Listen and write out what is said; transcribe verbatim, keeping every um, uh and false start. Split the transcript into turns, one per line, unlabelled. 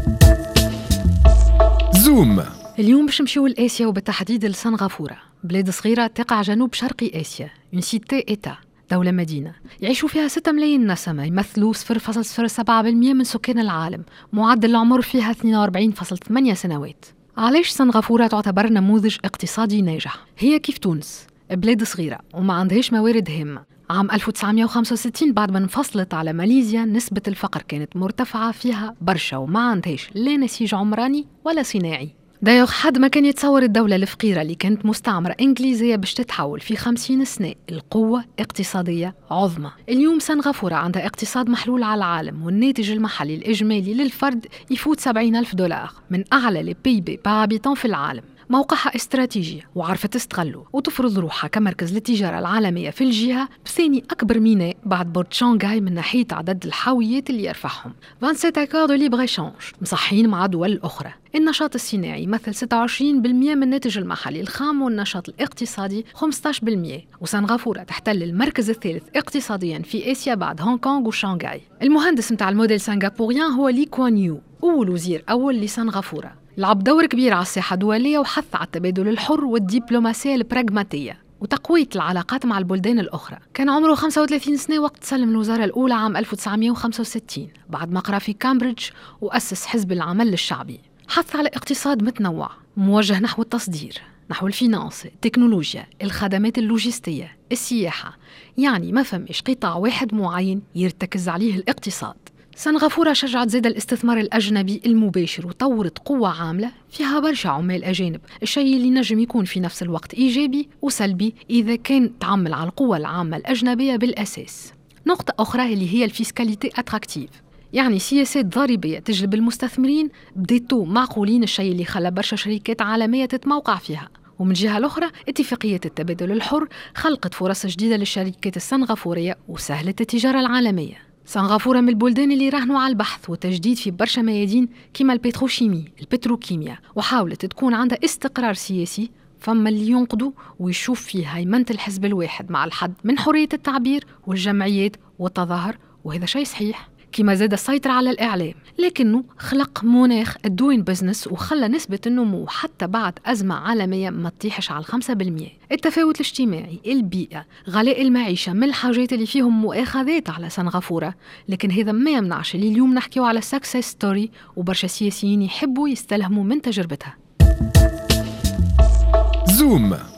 زوم.
اليوم باش نمشيو لآسيا وبالتحديد لسنغافورة، بلاد صغيرة تقع جنوب شرقي آسيا، اون سيتي إيتا، دولة مدينة يعيشوا فيها ستة ملايين نسمة، يمثلوا صفر فاصلة صفر سبعة بالمئة من سكان العالم، معدل العمر فيها اثنين وأربعين فاصلة ثمانية سنوات. علاش سنغافورة تعتبر نموذج اقتصادي ناجح؟ هي كيف تونس، بلاد صغيرة وما عندهاش موارد هامة. عام ألف وتسعمئة وخمسة وستين بعد ما انفصلت على ماليزيا نسبة الفقر كانت مرتفعة فيها برشا وما عندهاش لا نسيج عمراني ولا صناعي. دايوغ حد ما كان يتصور الدولة الفقيرة اللي كانت مستعمرة إنجليزية باش تتحول في خمسين سنة القوة اقتصادية عظمى. اليوم سنغافورة عندها اقتصاد محلول على العالم، والناتج المحلي الإجمالي للفرد يفوت سبعين ألف دولار، من أعلى لي بي بي بارابيتون في العالم. موقعها استراتيجي وعرفت تستغله وتفرض روحها كمركز للتجارة العالمية في الجهة، بثاني أكبر ميناء بعد بورت شانغهاي من ناحية عدد الحاويات اللي يرفعهم. سبعة وعشرين أكورد ليبر إيشانج مصحين مع دول أخرى. النشاط الصناعي يمثل ستة وعشرين بالمئة من الناتج المحلي الخام، والنشاط الاقتصادي خمسة عشر بالمئة. وسنغافورة تحتل المركز الثالث اقتصاديا في آسيا بعد هونغ كونغ وشانغهاي. المهندس متاع الموديل سنغافوريان هو لي كوان يو، أول وزير أول لسنغافورة. لعب دور كبير على الساحة الدولية وحث على التبادل الحر والدبلوماسية البراغماتية وتقوية العلاقات مع البلدان الأخرى. كان عمره خمسة وثلاثين سنة وقت سلم الوزارة الأولى عام ألف وتسعمئة وخمسة وستين بعد ما قرأ في كامبريدج وأسس حزب العمل الشعبي. حث على اقتصاد متنوع موجه نحو التصدير، نحو الفينانس، التكنولوجيا، الخدمات اللوجستية، السياحة. يعني ما فمش قطاع واحد معين يرتكز عليه الاقتصاد. سنغافورة شجعت زيادة الاستثمار الأجنبي المباشر وطورت قوة عاملة فيها برشا عمال أجانب، الشيء اللي نجم يكون في نفس الوقت إيجابي وسلبي إذا كان تعمل على القوة العامة الأجنبية بالأساس. نقطة أخرى اللي هي الفيسكاليتي أتراكتيف، يعني سياسات ضريبية تجلب المستثمرين بديتو معقولين، الشيء اللي خلى برشا شركات عالمية تتموقع فيها. ومن جهة الأخرى اتفاقية التبادل الحر خلقت فرص جديدة للشركات السنغافورية وسهلت التجارة العالمية. سنغافورة من البلدان اللي راهنوا على البحث والتجديد في برشا ميادين كما البتروشيمي، البتروكيمياء، وحاولت تكون عندها استقرار سياسي. فما اللي ينقضوا ويشوف فيه هيمنة الحزب الواحد مع الحد من حرية التعبير والجمعيات والتظاهر، وهذا شيء صحيح. كما زاد السيطرة على الإعلام، لكنه خلق مناخ الدوين بزنس وخلى نسبة النمو حتى بعد أزمة عالمية ما تطيحش على الخمسة بالمئة. التفاوت الاجتماعي، البيئة، غلاء المعيشة من الحاجات اللي فيهم مؤاخذات على سنغافورة، لكن هذا ما يمنعش اللي اليوم نحكيو على سكسس ستوري وبرشا سياسيين يحبوا يستلهموا من تجربتها.
زوم.